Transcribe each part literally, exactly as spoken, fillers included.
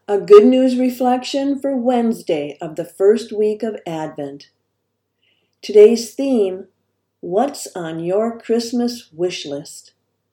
A good news reflection for Wednesday of the first week of Advent. Today's theme, what's on your Christmas wish list?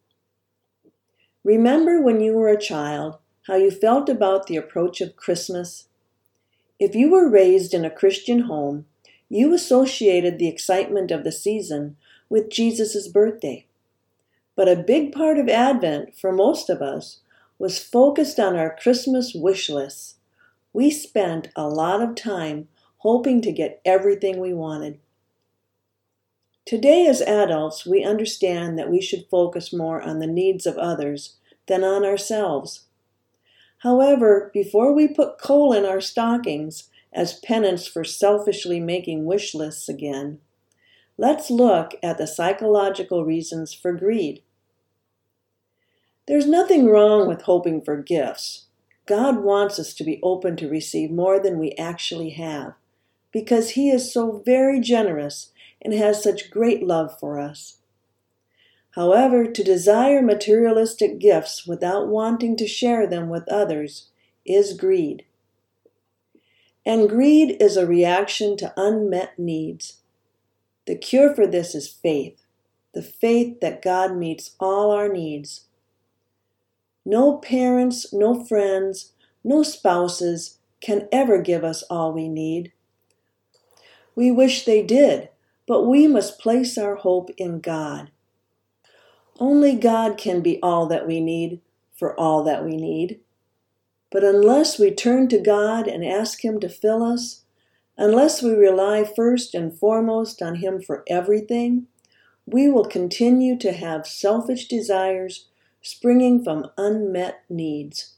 Remember when you were a child, how you felt about the approach of Christmas? If you were raised in a Christian home, you associated the excitement of the season with Jesus' birthday. But a big part of Advent, for most of us, was focused on our Christmas wish lists. We spent a lot of time hoping to get everything we wanted. Today, as adults, we understand that we should focus more on the needs of others than on ourselves. However, before we put coal in our stockings as penance for selfishly making wish lists again, let's look at the psychological reasons for greed. There's nothing wrong with hoping for gifts. God wants us to be open to receive more than we actually have, because He is so very generous and has such great love for us. However, to desire materialistic gifts without wanting to share them with others is greed. And greed is a reaction to unmet needs. The cure for this is faith, the faith that God meets all our needs. No parents, no friends, no spouses can ever give us all we need. We wish they did, but we must place our hope in God. Only God can be all that we need for all that we need. But unless we turn to God and ask Him to fill us, unless we rely first and foremost on Him for everything, we will continue to have selfish desires springing from unmet needs.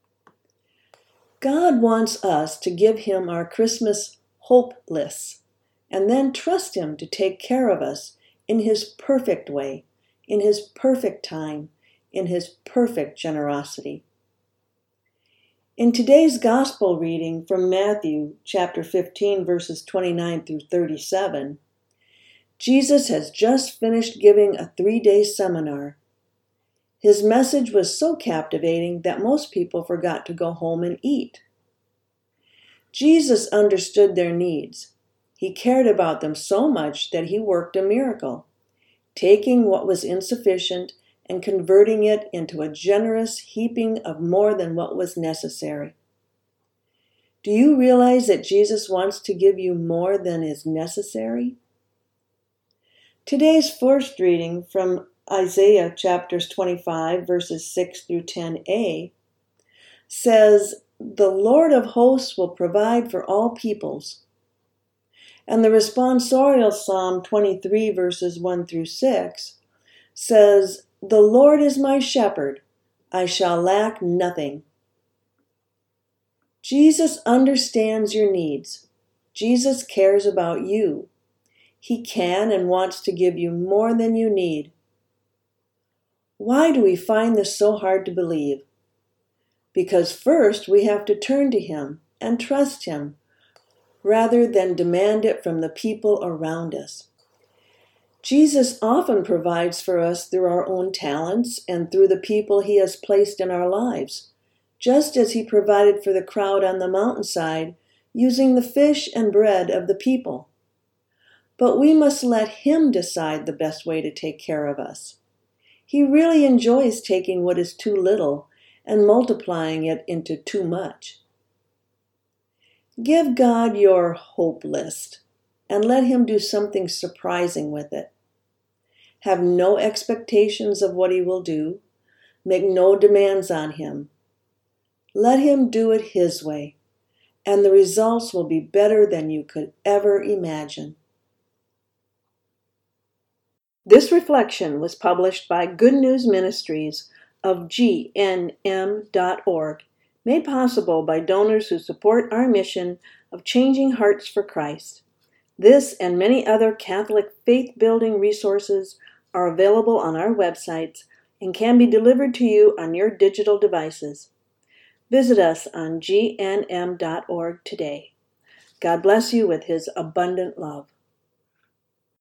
God wants us to give Him our Christmas hope lists and then trust Him to take care of us in His perfect way, in His perfect time, in His perfect generosity. In today's gospel reading from Matthew chapter fifteen, verses twenty-nine through thirty-seven, Jesus has just finished giving a three-day seminar. His message was so captivating that most people forgot to go home and eat. Jesus understood their needs. He cared about them so much that He worked a miracle, taking what was insufficient and converting it into a generous heaping of more than what was necessary. Do you realize that Jesus wants to give you more than is necessary? Today's first reading from Isaiah chapters twenty-five, verses six through ten a, says, "The Lord of hosts will provide for all peoples." And the responsorial Psalm twenty-three, verses one through six, says, "The Lord is my shepherd, I shall lack nothing." Jesus understands your needs. Jesus cares about you. He can and wants to give you more than you need. Why do we find this so hard to believe? Because first we have to turn to Him and trust Him, rather than demand it from the people around us. Jesus often provides for us through our own talents and through the people He has placed in our lives, just as He provided for the crowd on the mountainside using the fish and bread of the people. But we must let Him decide the best way to take care of us. He really enjoys taking what is too little and multiplying it into too much. Give God your hope list and let Him do something surprising with it. Have no expectations of what He will do. Make no demands on Him. Let Him do it His way, and the results will be better than you could ever imagine. This reflection was published by Good News Ministries of G N M dot org, made possible by donors who support our mission of changing hearts for Christ. This and many other Catholic faith-building resources are available on our websites and can be delivered to you on your digital devices. Visit us on G N M dot org today. God bless you with His abundant love.